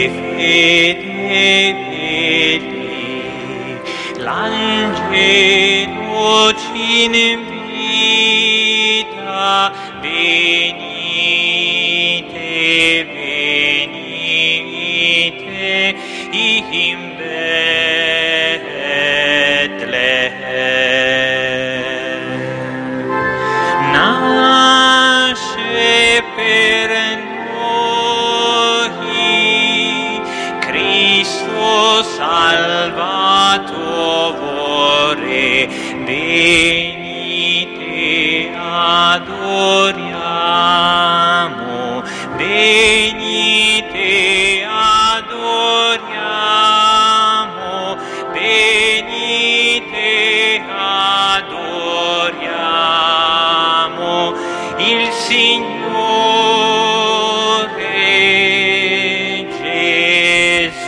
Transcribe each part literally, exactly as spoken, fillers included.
fedeli, l'angelo ci invita, venite, venite in Betlem. Nasce per noi Cristo Salvatore, venite adoriamo, venite adoriamo, venite adoriamo il Signore Gesù.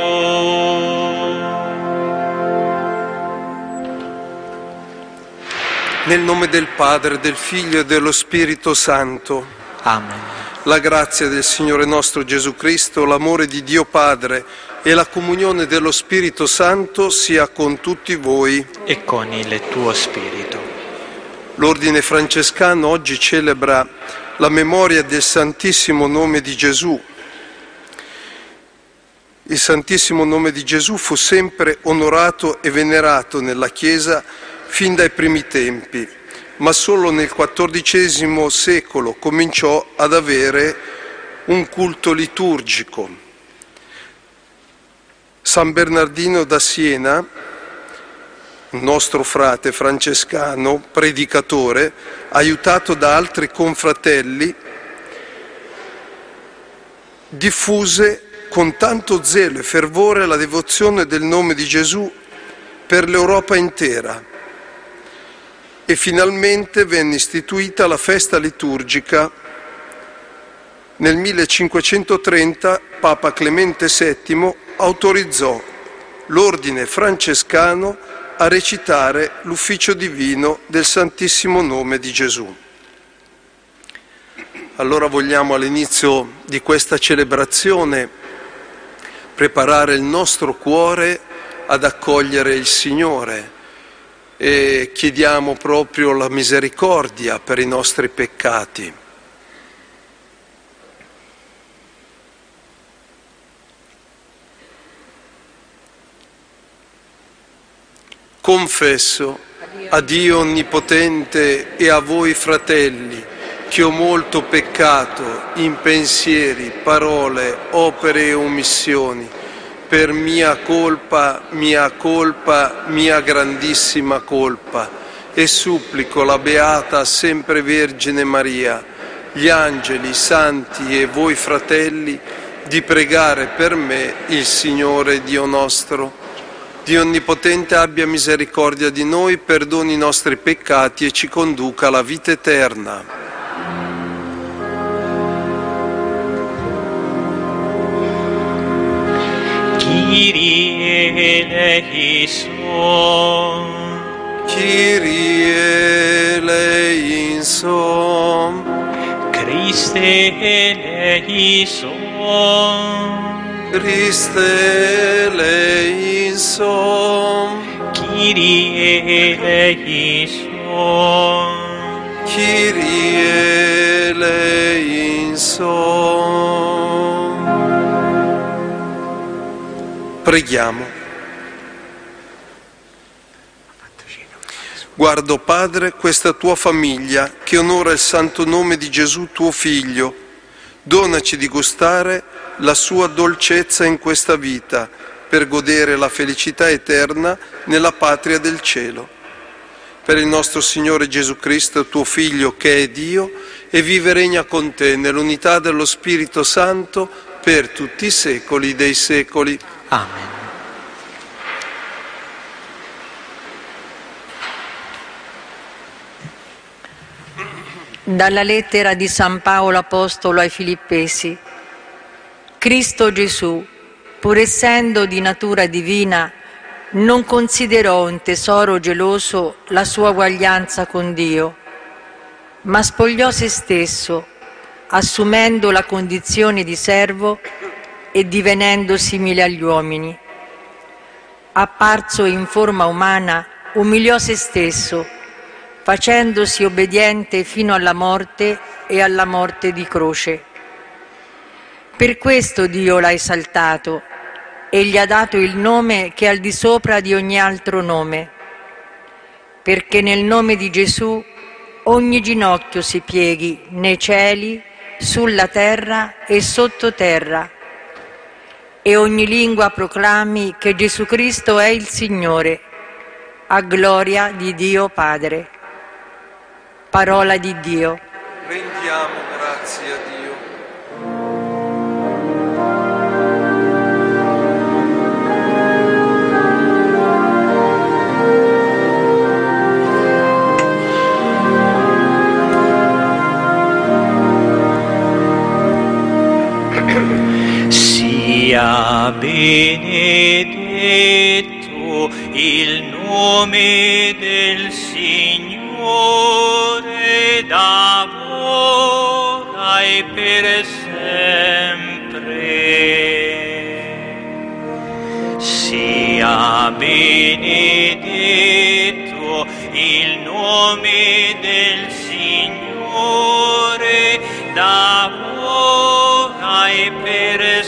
Nel nome del Padre, del Figlio e dello Spirito Santo. Amen. La grazia del Signore nostro Gesù Cristo, l'amore di Dio Padre e la comunione dello Spirito Santo sia con tutti voi. E con il tuo spirito. L'Ordine Francescano oggi celebra la memoria del Santissimo Nome di Gesù. Il Santissimo Nome di Gesù fu sempre onorato e venerato nella Chiesa fin dai primi tempi, ma solo nel quattordicesimo secolo cominciò ad avere un culto liturgico. San Bernardino da Siena, un nostro frate francescano, predicatore, aiutato da altri confratelli, diffuse con tanto zelo e fervore la devozione del nome di Gesù per l'Europa intera. E finalmente venne istituita la festa liturgica. Nel millecinquecentotrenta Papa Clemente settimo autorizzò l'ordine francescano a recitare l'ufficio divino del Santissimo Nome di Gesù. Allora vogliamo all'inizio di questa celebrazione preparare il nostro cuore ad accogliere il Signore. E chiediamo proprio la misericordia per i nostri peccati. Confesso a Dio Onnipotente e a voi fratelli che ho molto peccato in pensieri, parole, opere e omissioni, per mia colpa, mia colpa, mia grandissima colpa, e supplico la Beata Sempre Vergine Maria, gli angeli, i santi e voi fratelli, di pregare per me il Signore Dio nostro. Dio Onnipotente abbia misericordia di noi, perdoni i nostri peccati e ci conduca alla vita eterna. Kyrie eleison, Kyrie eleison, Christe eleison, Christe eleison, Kyrie eleison, Kyrie eleison. Preghiamo. Guardo, Padre, questa tua famiglia che onora il santo nome di Gesù tuo Figlio. Donaci di gustare la sua dolcezza in questa vita per godere la felicità eterna nella patria del cielo. Per il nostro Signore Gesù Cristo, tuo Figlio, che è Dio e vive e regna con te nell'unità dello Spirito Santo per tutti i secoli dei secoli. Amen. Dalla lettera di San Paolo Apostolo ai Filippesi. Cristo Gesù, pur essendo di natura divina, non considerò un tesoro geloso la sua uguaglianza con Dio, ma spogliò se stesso, assumendo la condizione di servo e divenendo simile agli uomini. Apparso in forma umana, umiliò se stesso, facendosi obbediente fino alla morte e alla morte di croce. Per questo Dio l'ha esaltato e gli ha dato il nome che è al di sopra di ogni altro nome, perché nel nome di Gesù ogni ginocchio si pieghi nei cieli, sulla terra e sottoterra, e ogni lingua proclami che Gesù Cristo è il Signore, a gloria di Dio Padre. Parola di Dio. Rendiamo grazie a Dio. Sia benedetto il nome del Signore da ora e per sempre. Sia benedetto il nome del Signore da ora e per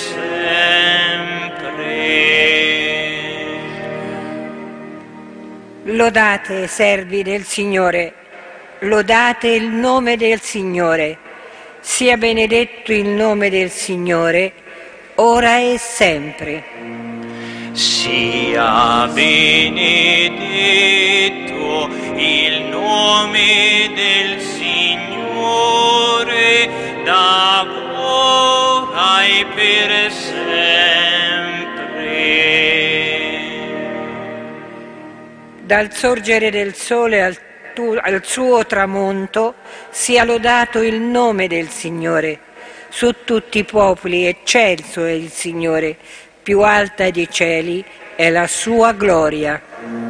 sempre. Lodate, servi del Signore, lodate il nome del Signore. Sia benedetto il nome del Signore, ora e sempre. Sia benedetto il nome del Signore da ora e per sempre. Dal sorgere del sole al, tu, al suo tramonto sia lodato il nome del Signore. Su tutti i popoli eccelso è il Signore, più alta dei cieli è la sua gloria.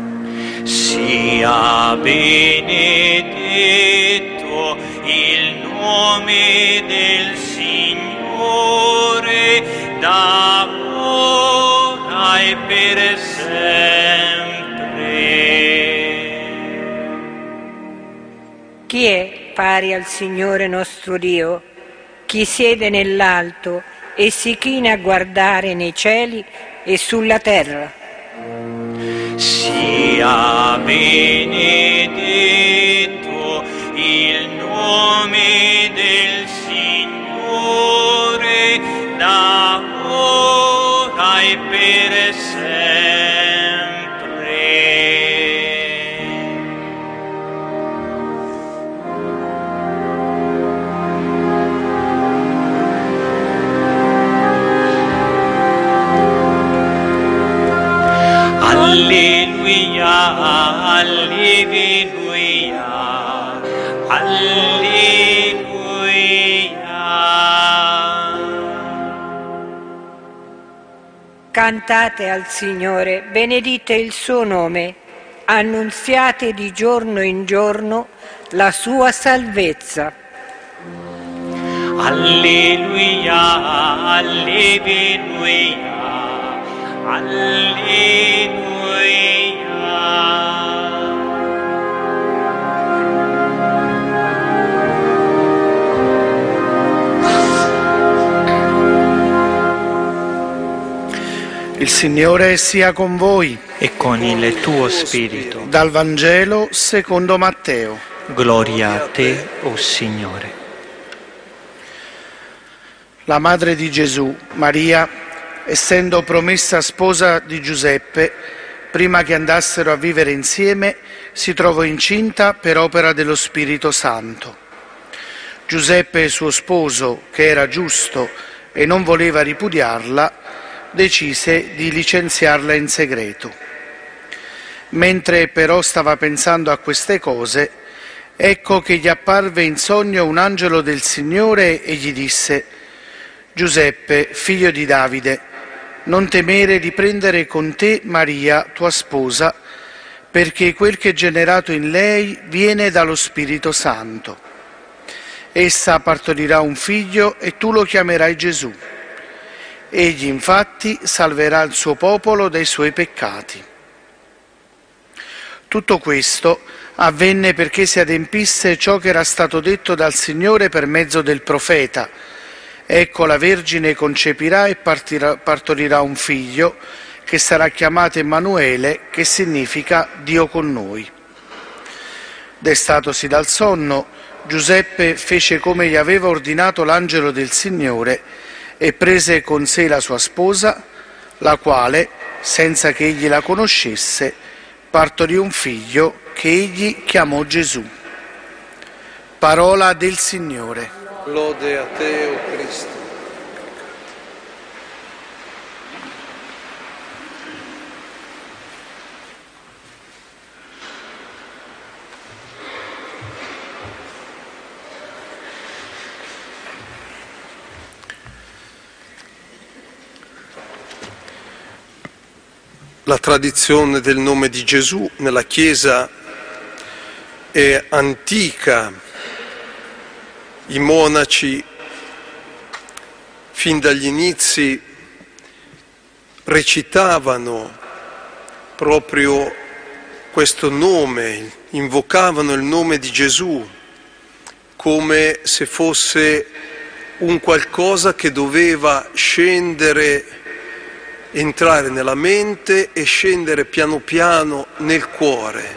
Sia benedetto il nome del Signore da ora e per sempre. Chi è pari al Signore nostro Dio? Chi siede nell'alto e si china a guardare nei cieli e sulla terra. Sia benedetto il nome del Signore da ora e per sempre. Alleluia, alleluia, alleluia. Cantate al Signore, benedite il suo nome, annunziate di giorno in giorno la sua salvezza. Alleluia, alleluia, alleluia. Il Signore sia con voi. E con il tuo spirito. Dal Vangelo secondo Matteo. Gloria a te, o Signore. La madre di Gesù, Maria, essendo promessa sposa di Giuseppe, prima che andassero a vivere insieme, si trovò incinta per opera dello Spirito Santo. Giuseppe, suo sposo, che era giusto e non voleva ripudiarla, decise di licenziarla in segreto. Mentre però stava pensando a queste cose, ecco che gli apparve in sogno un angelo del Signore e gli disse: Giuseppe, figlio di Davide, non temere di prendere con te Maria, tua sposa, perché quel che è generato in lei viene dallo Spirito Santo. Essa partorirà un figlio e tu lo chiamerai Gesù. Egli infatti salverà il suo popolo dai suoi peccati. Tutto questo avvenne perché si adempisse ciò che era stato detto dal Signore per mezzo del profeta. Ecco, la Vergine concepirà e partirà, partorirà un figlio che sarà chiamato Emanuele, che significa Dio con noi. Destatosi dal sonno, Giuseppe fece come gli aveva ordinato l'angelo del Signore e prese con sé la sua sposa, la quale, senza che egli la conoscesse, partorì un figlio che egli chiamò Gesù. Parola del Signore. Lode a te, o Cristo. La tradizione del nome di Gesù nella Chiesa è antica. I monaci, fin dagli inizi, recitavano proprio questo nome, invocavano il nome di Gesù come se fosse un qualcosa che doveva scendere, entrare nella mente e scendere piano piano nel cuore.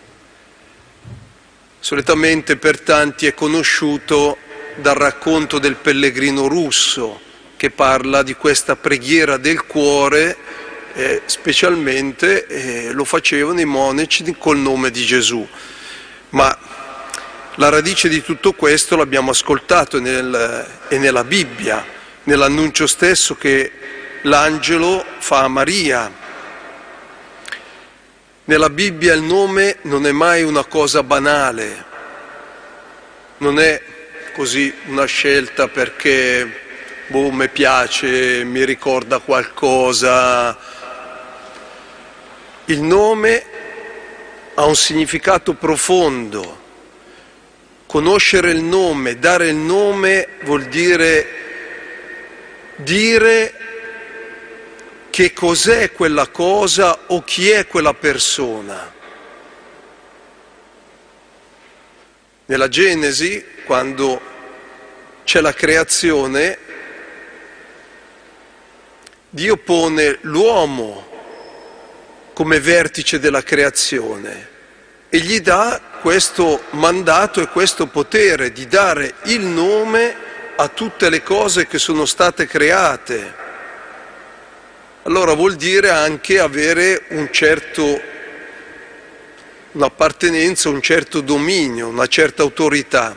Solitamente per tanti è conosciuto dal racconto del pellegrino russo, che parla di questa preghiera del cuore, eh, specialmente eh, lo facevano i monaci col nome di Gesù. Ma la radice di tutto questo l'abbiamo ascoltato nel, e nella Bibbia, nell'annuncio stesso che l'angelo fa a Maria. Nella Bibbia il nome non è mai una cosa banale, non è così una scelta perché boh, mi piace, mi ricorda qualcosa. Il nome ha un significato profondo. Conoscere il nome, dare il nome vuol dire dire che cos'è quella cosa o chi è quella persona. Nella Genesi, quando c'è la creazione, Dio pone l'uomo come vertice della creazione e gli dà questo mandato e questo potere di dare il nome a tutte le cose che sono state create. Allora vuol dire anche avere un certo, un'appartenenza, un certo dominio, una certa autorità.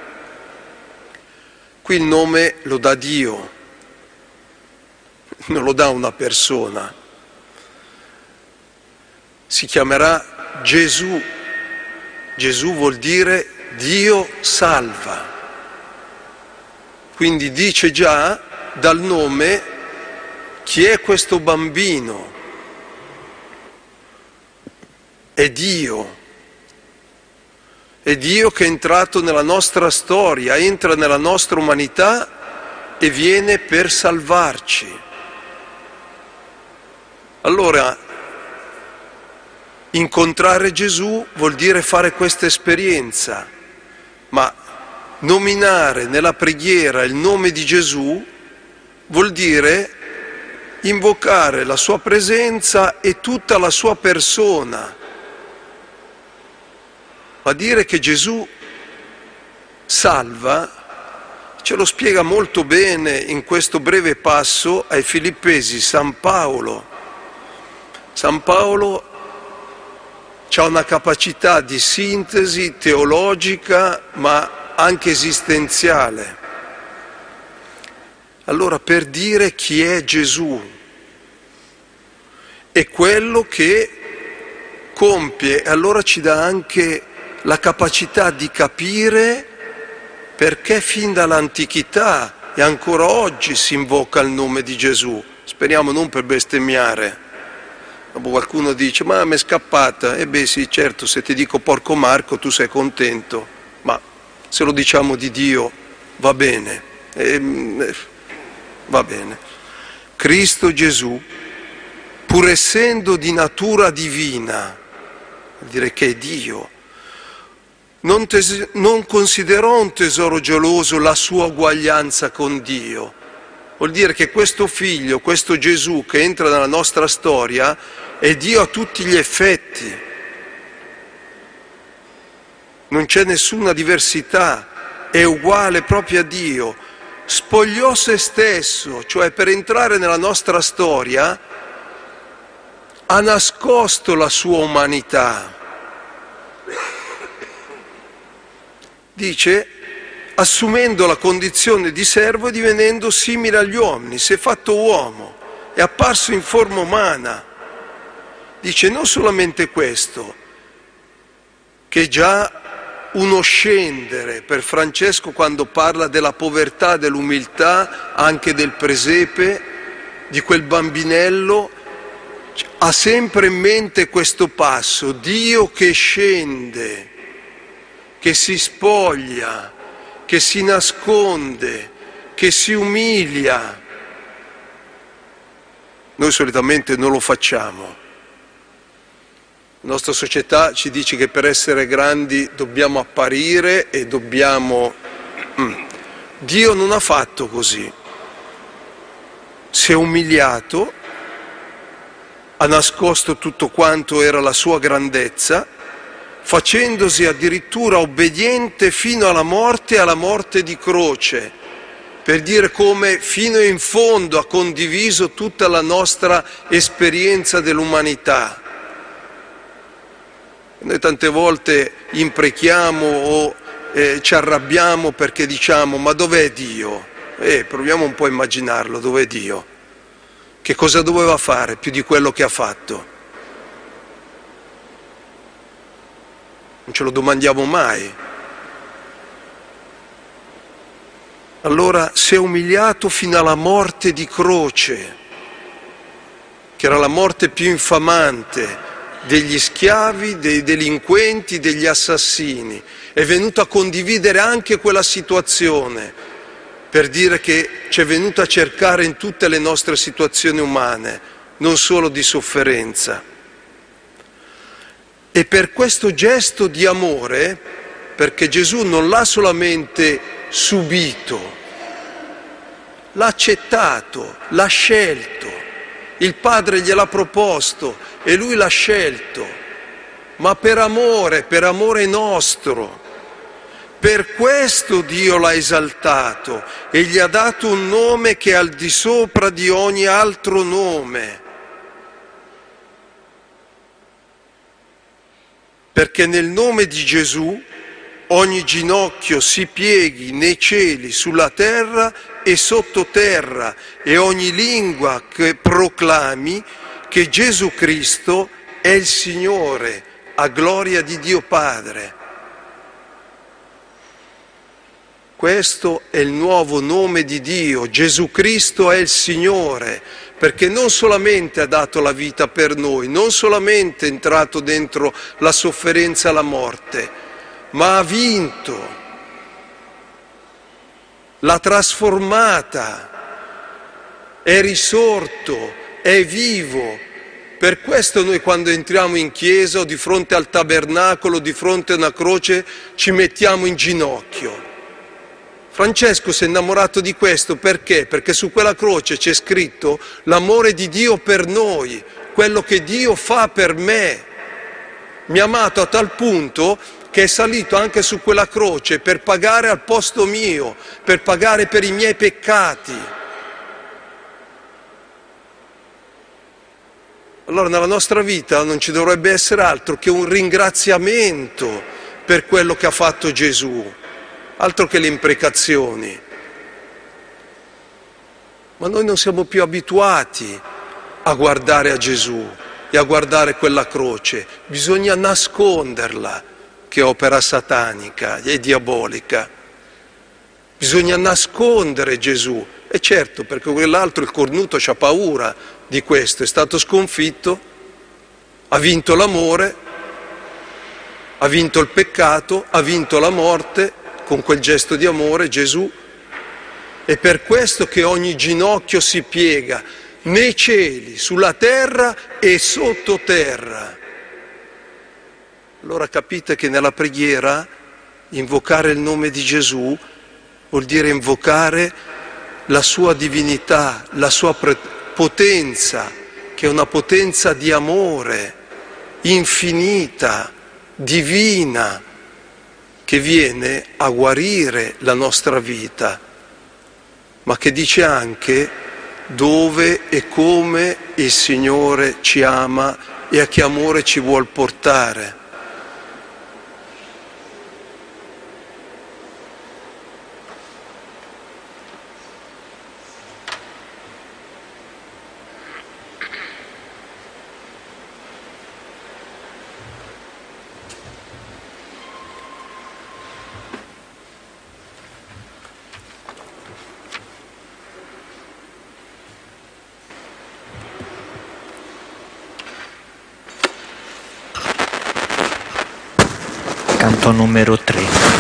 Qui il nome lo dà Dio, non lo dà una persona. Si chiamerà Gesù. Gesù vuol dire Dio salva. Quindi dice già dal nome chi è questo bambino? È Dio. È Dio che è entrato nella nostra storia, entra nella nostra umanità e viene per salvarci. Allora, incontrare Gesù vuol dire fare questa esperienza, ma nominare nella preghiera il nome di Gesù vuol dire invocare la sua presenza e tutta la sua persona. Ma dire che Gesù salva ce lo spiega molto bene in questo breve passo ai Filippesi San Paolo. San Paolo ha una capacità di sintesi teologica ma anche esistenziale. Allora, per dire chi è Gesù, è quello che compie, e allora ci dà anche la capacità di capire perché fin dall'antichità e ancora oggi si invoca il nome di Gesù. Speriamo non per bestemmiare. Dopo qualcuno dice, ma mi è scappata. E beh sì, certo, se ti dico porco Marco tu sei contento, ma se lo diciamo di Dio va bene. E, Va bene, Cristo Gesù, pur essendo di natura divina, vuol dire che è Dio, non, tes- non considerò un tesoro geloso la sua uguaglianza con Dio. Vuol dire che questo figlio, questo Gesù che entra nella nostra storia, è Dio a tutti gli effetti. Non c'è nessuna diversità, è uguale proprio a Dio. Spogliò se stesso, cioè per entrare nella nostra storia, ha nascosto la sua umanità. Dice, assumendo la condizione di servo e divenendo simile agli uomini, si è fatto uomo, è apparso in forma umana. Dice non solamente questo, che già uno scendere, per Francesco quando parla della povertà, dell'umiltà, anche del presepe, di quel bambinello, ha sempre in mente questo passo, Dio che scende, che si spoglia, che si nasconde, che si umilia. Noi solitamente non lo facciamo. La nostra società ci dice che per essere grandi dobbiamo apparire e dobbiamo... Dio non ha fatto così. Si è umiliato, ha nascosto tutto quanto era la sua grandezza, facendosi addirittura obbediente fino alla morte, alla morte di croce, per dire come fino in fondo ha condiviso tutta la nostra esperienza dell'umanità. Noi tante volte imprechiamo o eh, ci arrabbiamo perché diciamo ma dov'è Dio? Eh, proviamo un po' a immaginarlo, dov'è Dio? Che cosa doveva fare più di quello che ha fatto? Non ce lo domandiamo mai. Allora si è umiliato fino alla morte di croce, che era la morte più infamante degli schiavi, dei delinquenti, degli assassini. È venuto a condividere anche quella situazione, per dire che ci è venuto a cercare in tutte le nostre situazioni umane, non solo di sofferenza. E per questo gesto di amore, perché Gesù non l'ha solamente subito, l'ha accettato, l'ha scelto, il Padre gliel'ha proposto e lui l'ha scelto, ma per amore, per amore nostro. Per questo Dio l'ha esaltato e gli ha dato un nome che è al di sopra di ogni altro nome. Perché nel nome di Gesù ogni ginocchio si pieghi nei cieli, sulla terra e sottoterra, e ogni lingua che proclami che Gesù Cristo è il Signore, a gloria di Dio Padre. Questo è il nuovo nome di Dio, Gesù Cristo è il Signore, perché non solamente ha dato la vita per noi, non solamente è entrato dentro la sofferenza e la morte, ma ha vinto, l'ha trasformata, è risorto, è vivo. Per questo noi quando entriamo in chiesa o di fronte al tabernacolo, di fronte a una croce, ci mettiamo in ginocchio. Francesco si è innamorato di questo perché? Perché su quella croce c'è scritto l'amore di Dio per noi, quello che Dio fa per me. Mi ha amato a tal punto che è salito anche su quella croce per pagare al posto mio, per pagare per i miei peccati. Allora nella nostra vita non ci dovrebbe essere altro che un ringraziamento per quello che ha fatto Gesù. Altro che le imprecazioni. Ma noi non siamo più abituati a guardare a Gesù e a guardare quella croce. Bisogna nasconderla, che è opera satanica e diabolica. Bisogna nascondere Gesù. E certo, perché quell'altro, il cornuto, c'ha paura di questo. È stato sconfitto, ha vinto l'amore, ha vinto il peccato, ha vinto la morte. Con quel gesto di amore Gesù, è per questo che ogni ginocchio si piega, nei cieli, sulla terra e sottoterra. Allora capite che nella preghiera invocare il nome di Gesù vuol dire invocare la sua divinità, la sua potenza, che è una potenza di amore, infinita, divina, che viene a guarire la nostra vita, ma che dice anche dove e come il Signore ci ama e a che amore ci vuol portare. Canto numero tre.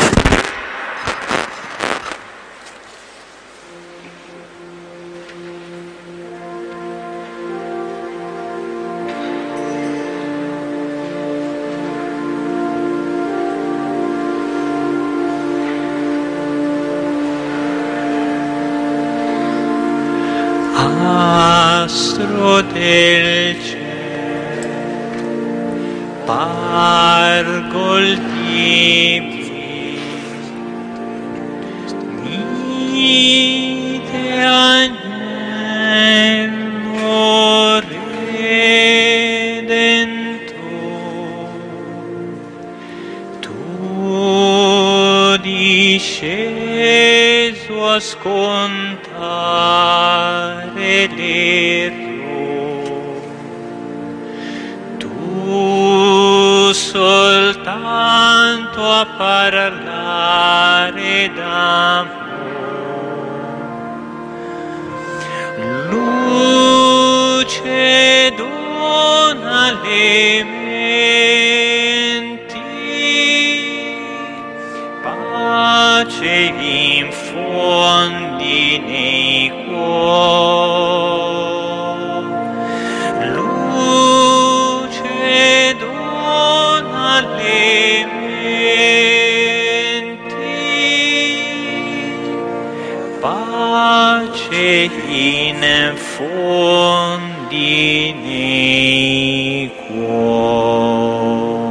Astro del cielo, pargol tibi, mite agnello redentor, tu disceso a scontare l'errore, tu soltanto a parlare d'amore, luce dona alle menti, pace infondi nei cuori, luce dona alle menti, pace infondi nei cuori.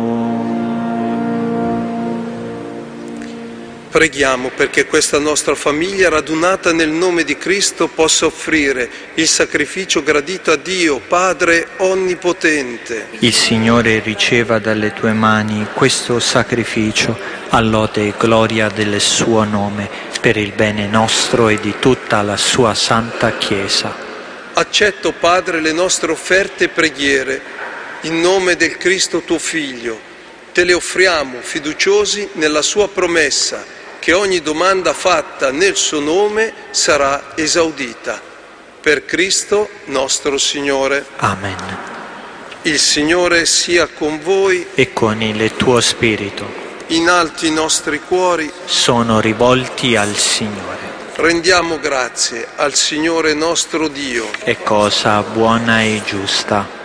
Preghiamo perché questa nostra famiglia radunata nel nome di Cristo possa offrire il sacrificio gradito a Dio, Padre Onnipotente. Il Signore riceva dalle tue mani questo sacrificio a lode e gloria del suo nome, per il bene nostro e di tutta la sua santa Chiesa. Accetto, Padre, le nostre offerte e preghiere in nome del Cristo tuo Figlio. Te le offriamo fiduciosi nella sua promessa che ogni domanda fatta nel suo nome sarà esaudita. Per Cristo nostro Signore. Amen. Il Signore sia con voi E con il tuo spirito in alto i nostri cuori. sono rivolti al Signore. Rendiamo grazie al Signore nostro Dio. È cosa buona e giusta.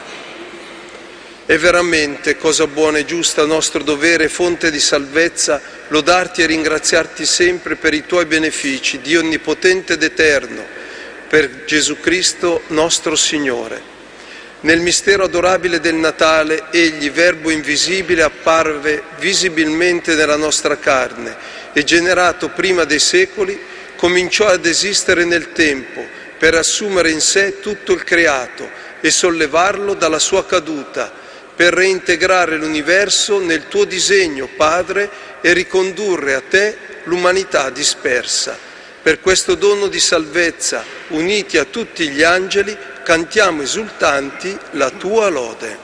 È veramente cosa buona e giusta, nostro dovere e fonte di salvezza, lodarti e ringraziarti sempre per i tuoi benefici, Dio onnipotente ed eterno, per Gesù Cristo nostro Signore. Nel mistero adorabile del Natale, Egli, Verbo invisibile, apparve visibilmente nella nostra carne e, generato prima dei secoli, cominciò ad esistere nel tempo per assumere in sé tutto il creato e sollevarlo dalla sua caduta, per reintegrare l'universo nel tuo disegno, Padre, e ricondurre a te l'umanità dispersa. Per questo dono di salvezza, uniti a tutti gli angeli, cantiamo esultanti la tua lode.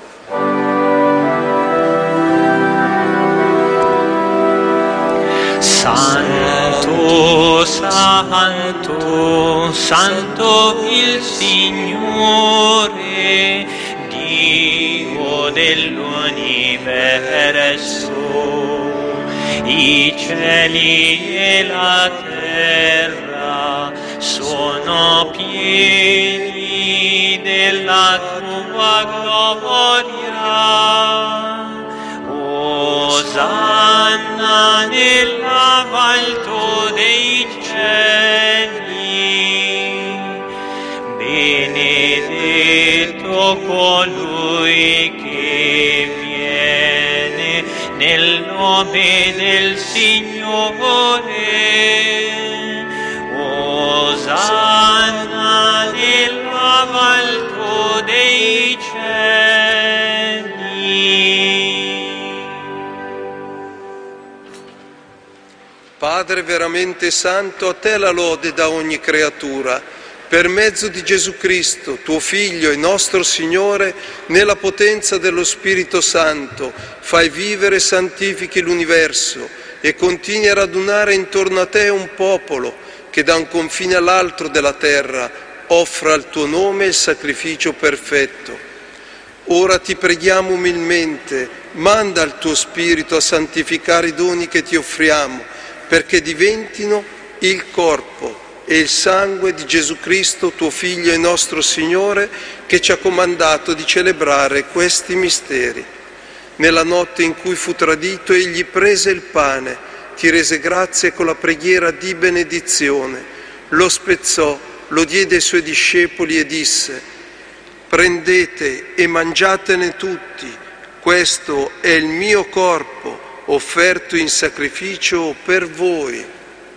Santo, santo, santo il Signore, Dio dell'universo, i cieli e la terra sono pieni tua gloria. Osanna nell'alto dei cieli, benedetto colui che viene nel nome del Signore. Osanna nell'alto dei cieli. Padre veramente santo, a te la lode da ogni creatura. Per mezzo di Gesù Cristo, tuo Figlio e nostro Signore, nella potenza dello Spirito Santo, fai vivere e santifichi l'universo e continui a radunare intorno a te un popolo che da un confine all'altro della terra offra al tuo nome il sacrificio perfetto. Ora ti preghiamo umilmente, manda il tuo Spirito a santificare i doni che ti offriamo, perché diventino il corpo e il sangue di Gesù Cristo, tuo Figlio e nostro Signore, che ci ha comandato di celebrare questi misteri. Nella notte in cui fu tradito, egli prese il pane, ti rese grazie con la preghiera di benedizione, lo spezzò, lo diede ai suoi discepoli e disse: prendete e mangiatene tutti, questo è il mio corpo, offerto in sacrificio per voi.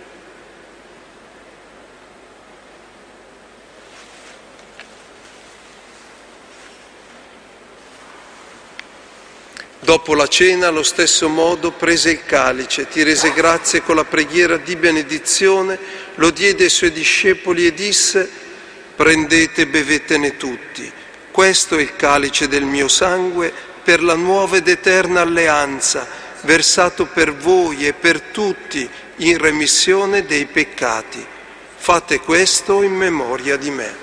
Dopo la cena, allo stesso modo, prese il calice, ti rese grazie con la preghiera di benedizione, lo diede ai suoi discepoli e disse: prendete e bevetene tutti, questo è il calice del mio sangue per la nuova ed eterna alleanza, versato per voi e per tutti in remissione dei peccati. Fate questo in memoria di me.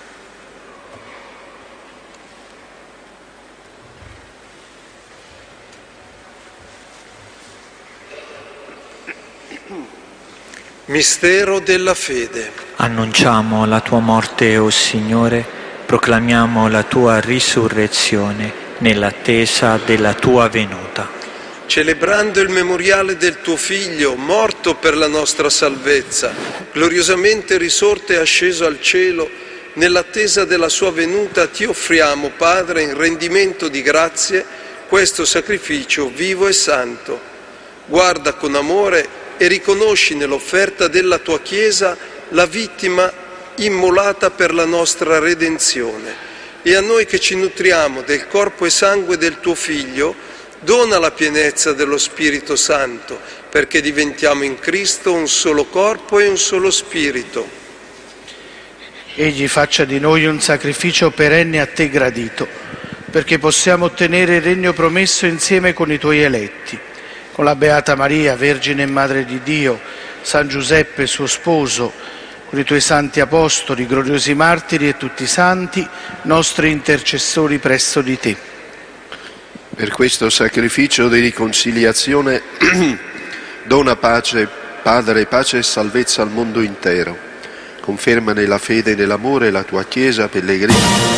Mistero della fede. Annunciamo la tua morte, o Signore, proclamiamo la tua risurrezione nell'attesa della tua venuta. Celebrando il memoriale del tuo Figlio, morto per la nostra salvezza, gloriosamente risorto e asceso al cielo, nell'attesa della sua venuta ti offriamo, Padre, in rendimento di grazie, questo sacrificio vivo e santo. Guarda con amore e riconosci nell'offerta della tua Chiesa la vittima immolata per la nostra redenzione. E a noi che ci nutriamo del corpo e sangue del tuo Figlio, dona la pienezza dello Spirito Santo, perché diventiamo in Cristo un solo corpo e un solo Spirito. Egli faccia di noi un sacrificio perenne a te gradito, perché possiamo ottenere il regno promesso insieme con i tuoi eletti, con la Beata Maria, Vergine e Madre di Dio, San Giuseppe, suo sposo, con i tuoi santi apostoli, gloriosi martiri e tutti i santi, nostri intercessori presso di te. Per questo sacrificio di riconciliazione dona pace, Padre, pace e salvezza al mondo intero. Conferma nella fede e nell'amore la tua Chiesa pellegrina.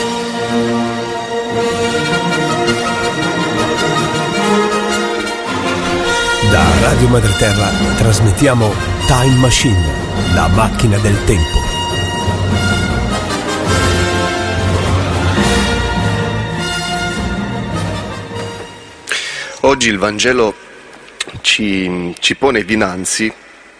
Da Radio Madre Terra trasmettiamo Time Machine, la macchina del tempo. Oggi il Vangelo ci, ci pone dinanzi,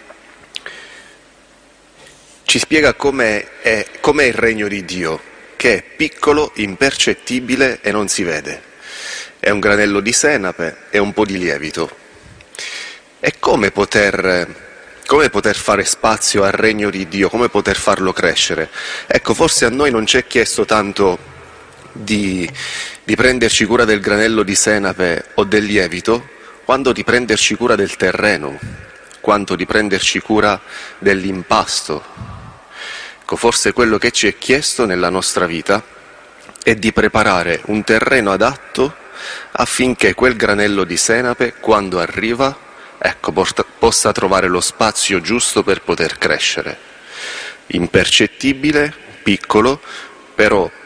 ci spiega com'è, è, com'è il regno di Dio, che è piccolo, impercettibile e non si vede. È un granello di senape e un po' di lievito. E come poter, come poter fare spazio al regno di Dio, come poter farlo crescere? Ecco, forse a noi non ci è chiesto tanto di, di prenderci cura del granello di senape o del lievito, quanto di prenderci cura del terreno, quanto di prenderci cura dell'impasto. Ecco, forse quello che ci è chiesto nella nostra vita è di preparare un terreno adatto affinché quel granello di senape, quando arriva, ecco, possa trovare lo spazio giusto per poter crescere. Impercettibile, piccolo, però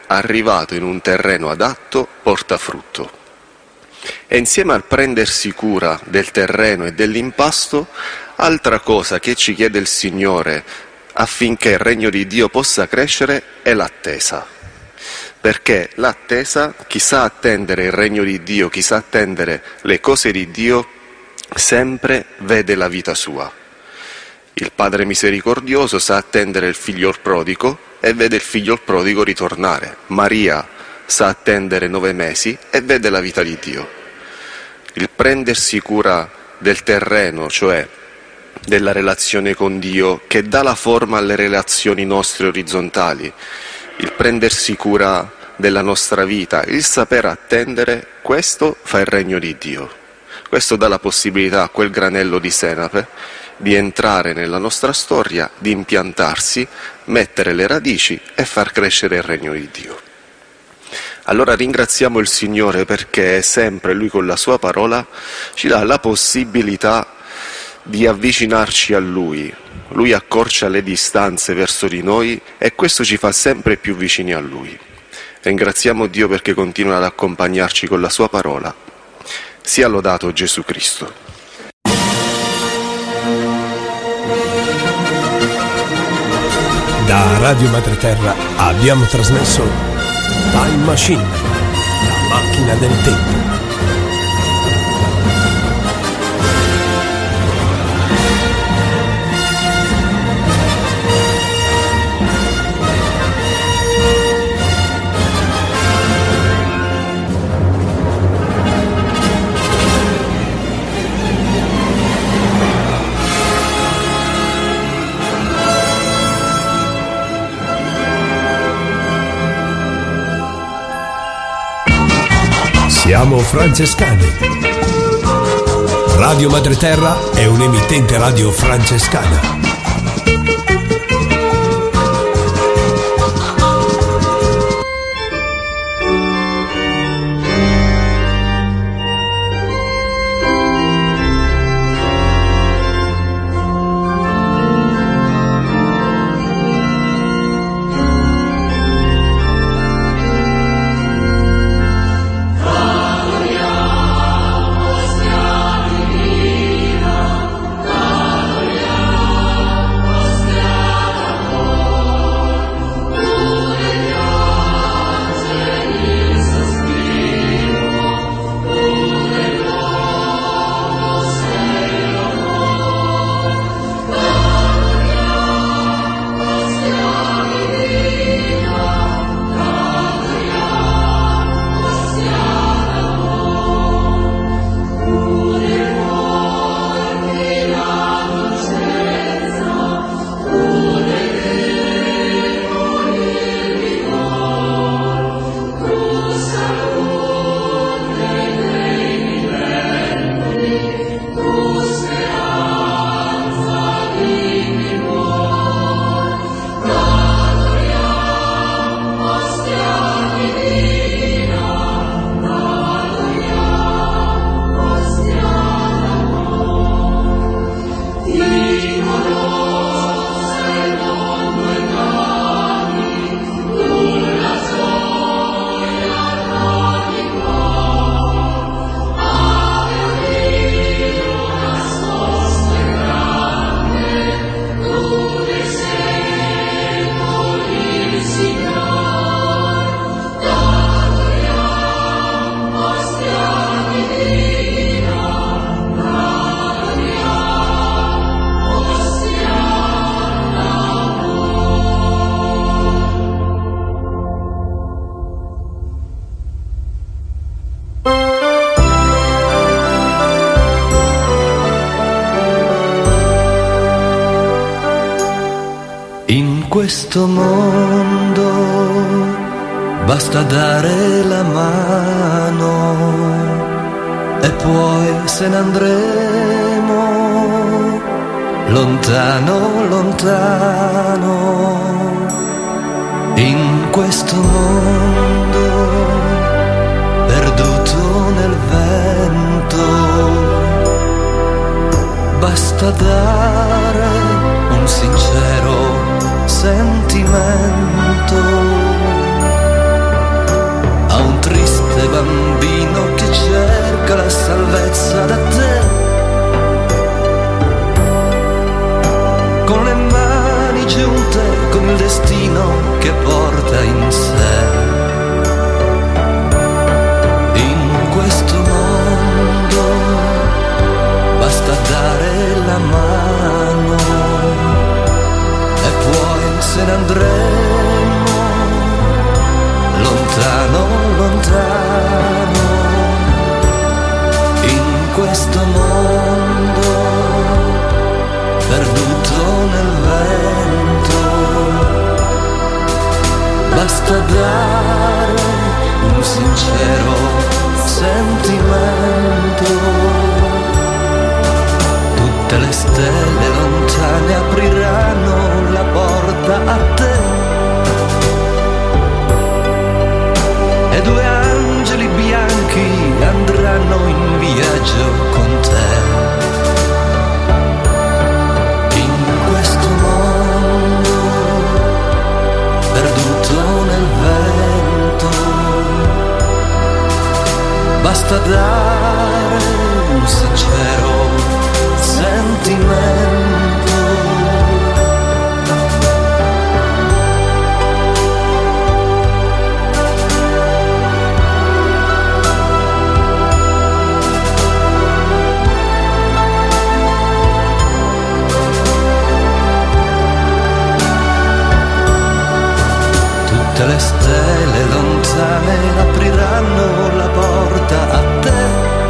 arrivato in un terreno adatto, porta frutto. E insieme al prendersi cura del terreno e dell'impasto, altra cosa che ci chiede il Signore affinché il regno di Dio possa crescere è l'attesa. Perché l'attesa, chi sa attendere il regno di Dio, chi sa attendere le cose di Dio, sempre vede la vita sua. Il Padre misericordioso sa attendere il figliol prodigo e vede il figliol prodigo ritornare. Maria sa attendere nove mesi e vede la vita di Dio. Il prendersi cura del terreno, cioè della relazione con Dio, che dà la forma alle relazioni nostre orizzontali, il prendersi cura della nostra vita, il saper attendere, questo fa il regno di Dio. Questo dà la possibilità a quel granello di senape di entrare nella nostra storia, di impiantarsi, mettere le radici e far crescere il regno di Dio. Allora ringraziamo il Signore perché sempre Lui con la Sua parola ci dà la possibilità di avvicinarci a Lui. Lui accorcia le distanze verso di noi e questo ci fa sempre più vicini a Lui. Ringraziamo Dio perché continua ad accompagnarci con la Sua parola. Sia lodato Gesù Cristo. Da Radio Madre Terra abbiamo trasmesso Time Machine, la macchina del tempo. Siamo francescani. Radio Madre Terra è un'emittente radio francescana. Questo mondo basta dare la mano e poi se ne andremo lontano, lontano. In questo mondo perduto nel vento basta dare un sincero sentimento questo mondo perduto nel vento, basta dare un sincero sentimento. Tutte le stelle lontane apriranno la porta a te, e due angeli bianchi andranno in viaggio con te. In questo mondo perduto nel vento, basta dare un sincero sentimento. Tutte le stelle lontane apriranno la porta a te,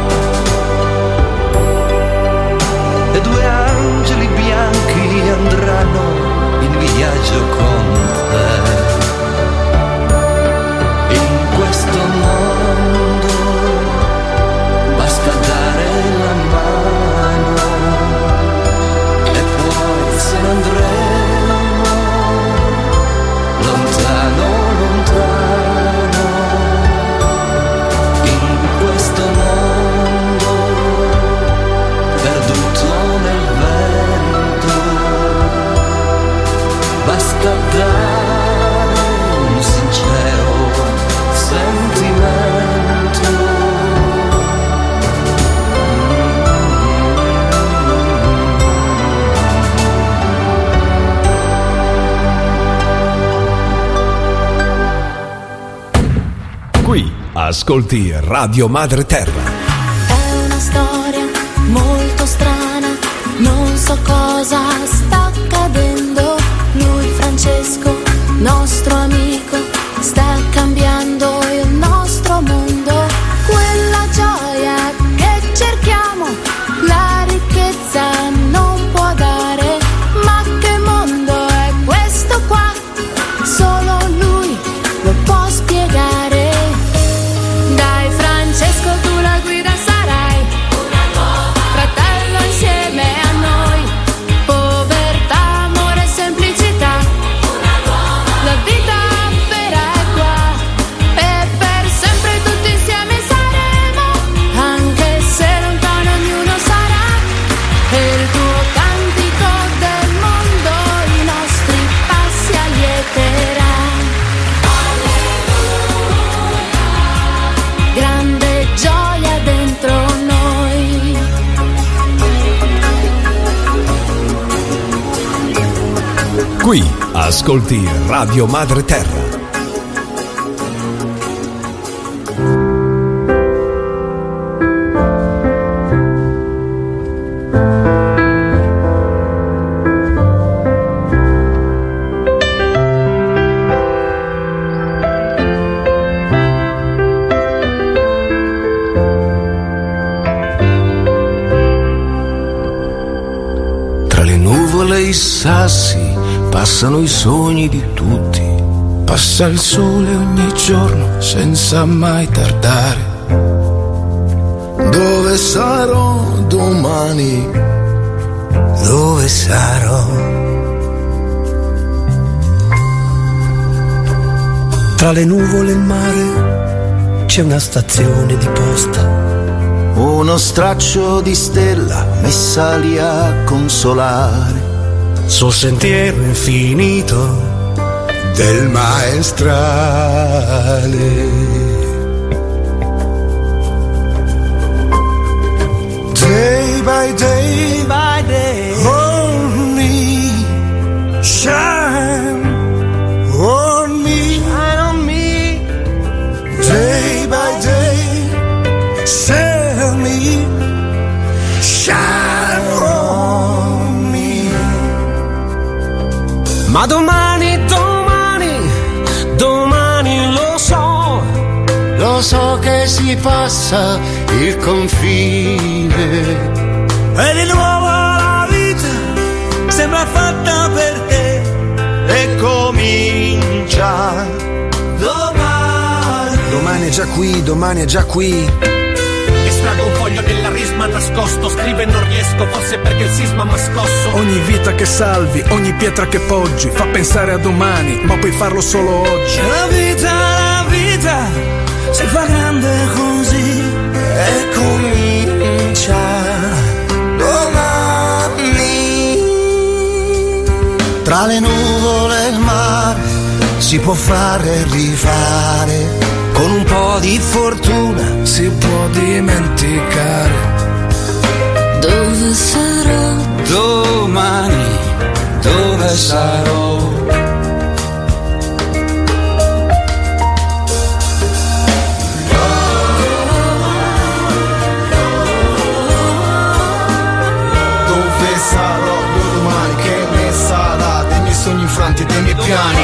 e due angeli bianchi andranno in viaggio con te. In questo mondo basta dare la mano, e poi se ne andremo lontano, lontano. In questo mondo perduto nel vento, basta dare un sincero sentimento. Qui ascolti Radio Madre Terra. È una storia molto strana, non so cosa sta accadendo. Lui, Francesco, nostro amico, sta cambiando il nostro mondo. Quella gioia che cerchiamo, la ricchezza non può dare. Ma che mondo è questo qua? Solo lui lo può spiegare. Dai Francesco, tu la guida sarai, una nuova fratello insieme a noi. Povertà, amore, semplicità, una nuova la vita vera è qua, e per sempre tutti insieme saremo, anche se lontano ognuno sarà. E il tuo cantico del mondo i nostri passi allieterà. Grande gioia dentro noi. Qui ascolti Radio Madre Terra. Tra le nuvole e i sassi passano i sogni di tutti. Passa il sole ogni giorno senza mai tardare. Dove sarò domani? Dove sarò? Tra le nuvole e il mare c'è una stazione di posta, uno straccio di stella messa lì a consolare. sul sentiero infinito del maestrale. Day by day, by day, on me, shine on me, shine on me. Day by day, send me, shine on me. Ma domani, domani, domani lo so, lo lo so che si passa il confine. E di nuovo la vita sembra fatta per te e comincia domani. Domani è già qui, domani è già qui. Estraggo un foglio della risma nascosto, scrivo e non riesco, forse perché il sisma m'ha scosso. Ogni vita che salvi, ogni pietra che poggi, fa pensare a domani, ma puoi farlo solo oggi. La vita, la vita, si fa grande così e comincia domani. Tra le nuvole e il mare si può fare e rifare. Con un po' di fortuna si può dimenticare. Dove sarò? Domani, dove sarò? Dove sarò domani? Che ne sarà dei miei sogni infranti e dei miei piani?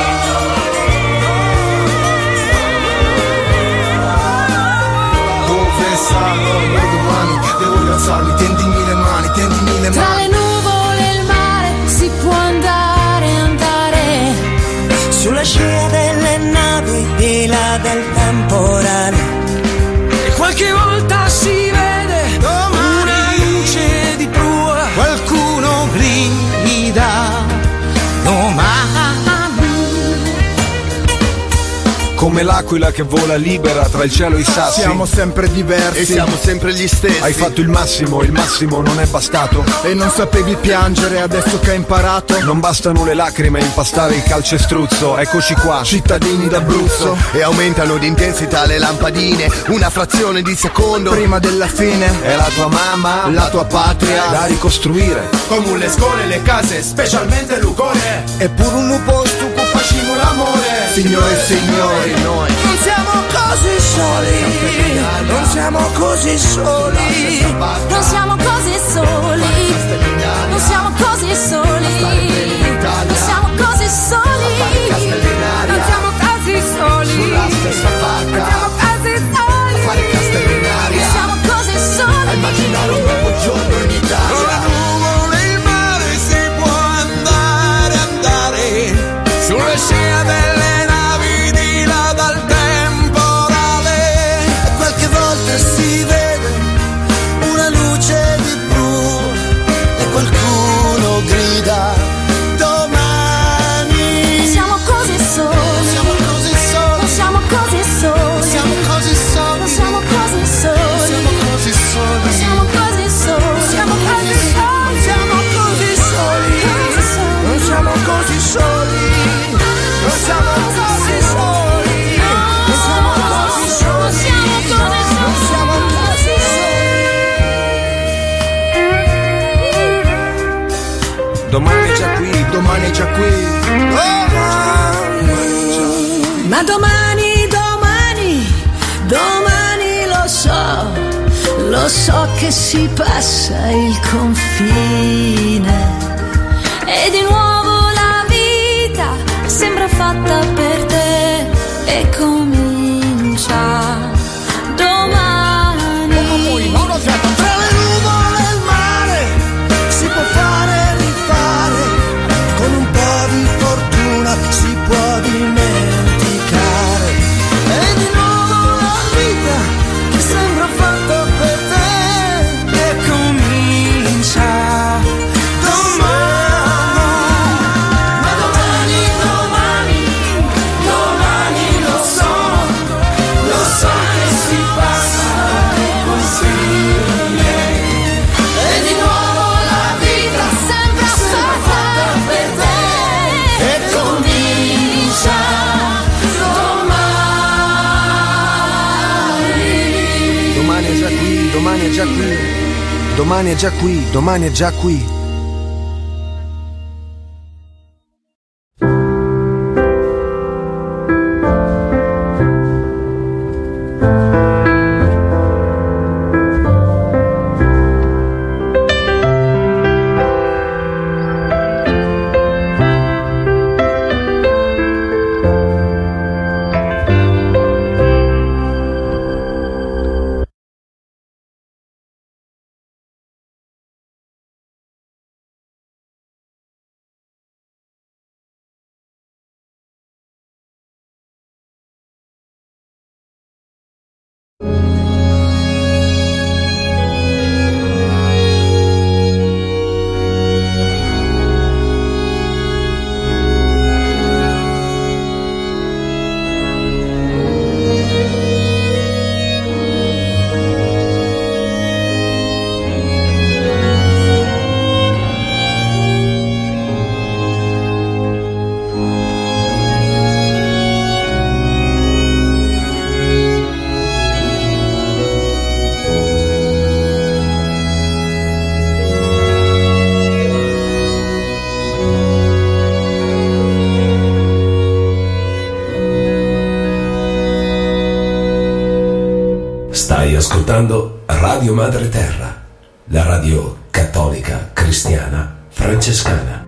Tendimi le mani, tendimi le mani. Tra le nuvole e il mare si può andare, andare sulla scia delle navi di là del temporale. E qualche volta si vede domani una luce di prua. Qualcuno grida domani. Come l'aquila che vola libera tra il cielo e i sassi. Siamo sempre diversi e siamo sempre gli stessi. Hai fatto il massimo, il massimo non è bastato. E non sapevi piangere adesso che hai imparato. Non bastano le lacrime a impastare il calcestruzzo. Eccoci qua, cittadini d'Abruzzo. E aumentano di intensità le lampadine, una frazione di secondo prima della fine. È la tua mamma, la tua patria da ricostruire. Come le scuole, le case, specialmente l'ugole. Eppure un posto che facciamo l'amore. Signore e signori, noi non siamo così soli, non siamo così soli, non siamo così soli, non siamo così soli, non siamo così soli, non siamo così soli, sulla stessa barca, non siamo così soli, a fare castelli in aria, non siamo così soli, a immaginare un nuovo giorno in Italia. Tra le nuvole e il mare si può andare, andare sulle scia delle si vede una luce di blu e qualcuno grida domani. Siamo così soli, siamo così soli, non siamo così soli, siamo così soli, non siamo così soli, siamo così soli, siamo così soli, siamo così soli, siamo così soli, non siamo così soli, non siamo così soli, non siamo così soli. Domani è già qui, domani è già qui. Domani. Ma domani, domani, domani lo so, lo so che si passa il confine e di nuovo la vita sembra fatta per te e comincia domani. Tra le nuvole e il mare si può fare e rifare, con un po' di fortuna si può dimenticare. E di nuovo la vita che sembra fatta per te e comincia domani. Ma domani, domani, domani lo so, lo so che si passa il confine. E di nuovo la vita sembra fatta per te e comincia domani. domani è già qui, domani è già qui, domani è già qui, domani è già qui. Stai ascoltando Radio Madre Terra, la radio cattolica cristiana francescana.